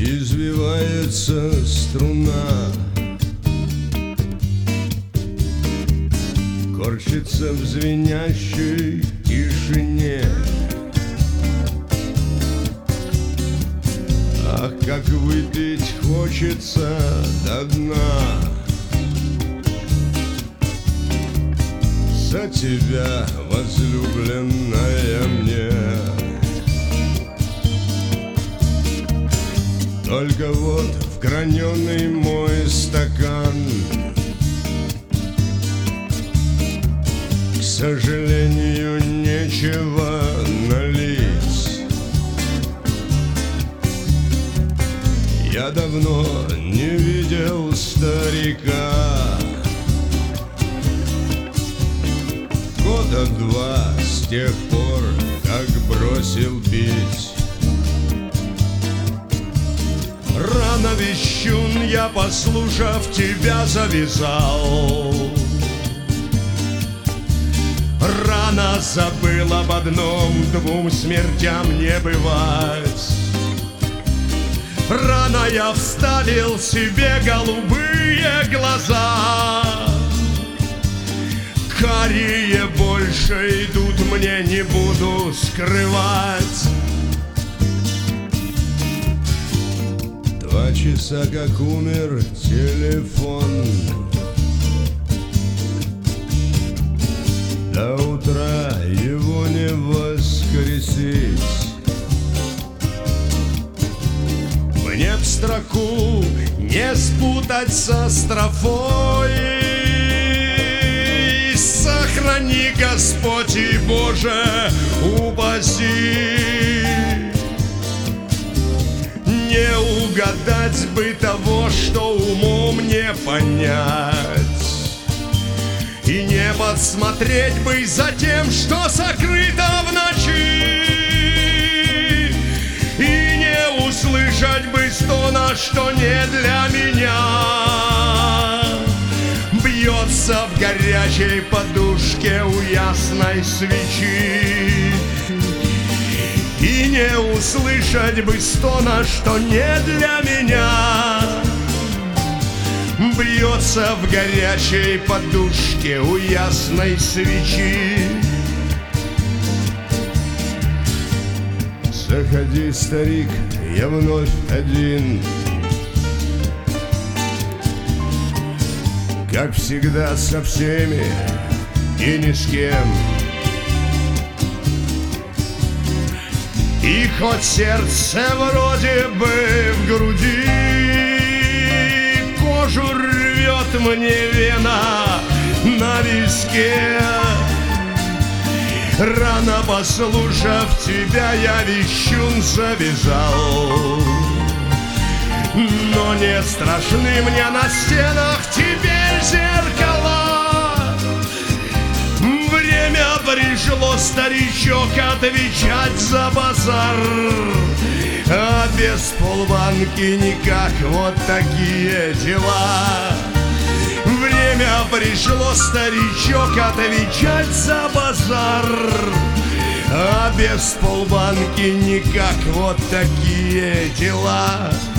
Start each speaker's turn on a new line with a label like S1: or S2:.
S1: извивается струна, корчится в звенящей тишине. Ах, как выпить хочется до дна за тебя, возлюбленная мне. Только вот в граненый мой стакан, к сожалению, нечего налить. Я давно не видел старика, года два с тех пор, как бросил пить. Рано, вещун, я, послушав тебя, завязал. Рано забыл об одном, двум смертям не бывать. Рано я вставил себе голубые глаза, карие больше идут, мне не буду скрывать. 2 часа, как умер телефон, до утра его не воскресить. Мне б строку не спутать со строфой. Сохрани, Господь, и, Боже, упаси. Не угадать бы того, что умом не понять, и не подсмотреть бы за тем, что сокрыто в ночи, и не услышать бы стона, что не для меня бьется в горячей подушке у ясной свечи. И не услышать бы стона, что не для меня бьется в горячей подушке у ясной свечи. Заходи, старик, я вновь один, как всегда, со всеми и ни с кем. И хоть сердце вроде бы в груди кожу рвет мне вена на виске, рано послушав тебя, я, вещун, завязал. Но не страшны мне на стенах теперь зеркала. Время пришло, старичок, отвечать за базар, а без полбанки никак, вот такие дела. Время пришло, старичок, отвечать за базар, а без полбанки никак, вот такие дела.